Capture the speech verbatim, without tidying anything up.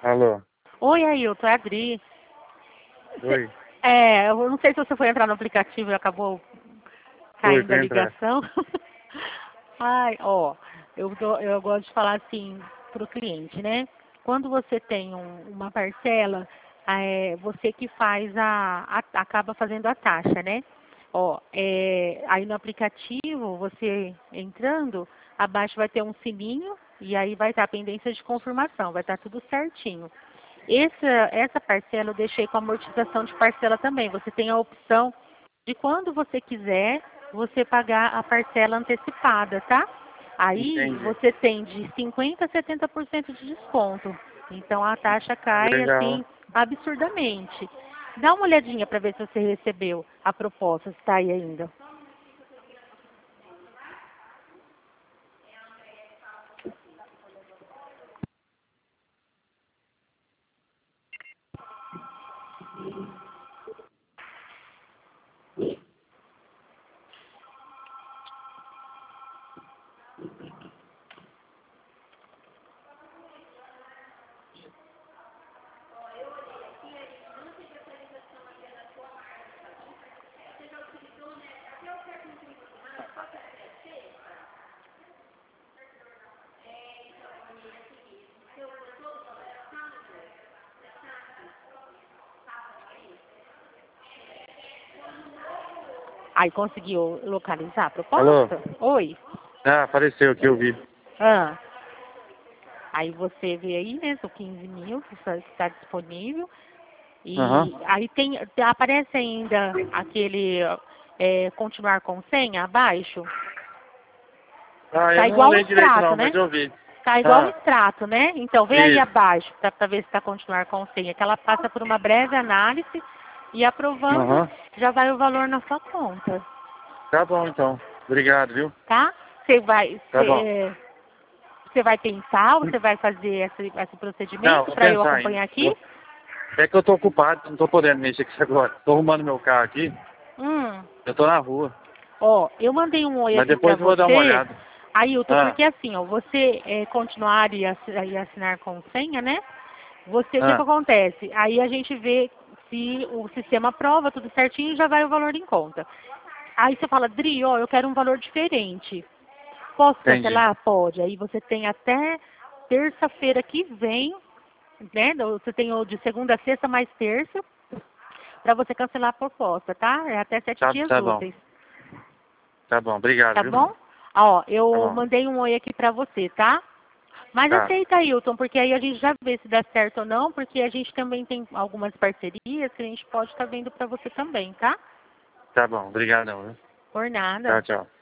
Alô? Oi, Ailton, é a Adri. Oi. É, eu não sei se você foi entrar no aplicativo e acabou Fui, caindo a fui entrar. ligação. Ai, ó, eu, dou- eu gosto de falar assim para o cliente, né? Quando você tem um- uma parcela, é, você que faz a, a- acaba fazendo a taxa, né? Ó, é, aí no aplicativo, você entrando, abaixo vai ter um sininho e aí vai estar a pendência de confirmação, vai estar tudo certinho. Essa, essa parcela eu deixei com amortização de parcela também. Você tem a opção de quando você quiser, você pagar a parcela antecipada, tá? Aí Entendi. você tem de cinquenta a setenta por cento de desconto. Então a taxa cai Legal. assim absurdamente. Dá uma olhadinha para ver se você recebeu a proposta, se está aí ainda. Aí conseguiu localizar a Alô? proposta? Oi. Ah, apareceu aqui, eu vi. Ah. Aí você vê aí, né, são quinze mil que está disponível. Aham. E aí tem, aparece ainda aquele é, continuar com senha abaixo. Ah, eu Tá não igual um olhei direito extrato, não, mas né? eu vi. Tá igual um Ah, extrato, né? Então vê aí isso. abaixo para ver se está continuar com senha, que ela passa por uma breve análise e aprovando Aham. já vai o valor na sua conta, Tá bom, então. Obrigado, viu? tá? Você vai, Tá bom. você, você vai pensar, você vai fazer esse, esse Não, procedimento vou para eu pensar ainda. acompanhar aqui? Vou- É que eu tô ocupado, não tô podendo mexer com isso agora. Tô arrumando meu carro aqui. Hum. Eu tô na rua. Ó, eu mandei um oi Mas aqui para depois eu vou dar uma você, olhada. Ailton, Ah, porque assim, ó, você é, continuar e assi- e assinar com senha, né? Você, o que que ah, acontece? Aí a gente vê se o sistema aprova tudo certinho e já vai o valor em conta. Aí você fala, Dri, ó, eu quero um valor diferente. Posso entendi. cancelar? Pode. Aí você tem até terça-feira que vem, né? Você tem o de segunda a sexta mais terça, para você cancelar a proposta, tá? É até sete Tá, dias tá bom. úteis. Tá bom, obrigado, Tá viu? bom? Ó, Tá eu bom. mandei um oi aqui pra você, tá? Mas Tá, aceita, Ailton, porque aí a gente já vê se dá certo ou não, porque a gente também tem algumas parcerias que a gente pode estar vendo pra você também, tá? tá bom. Obrigadão, viu? Por Tchau, nada. tchau.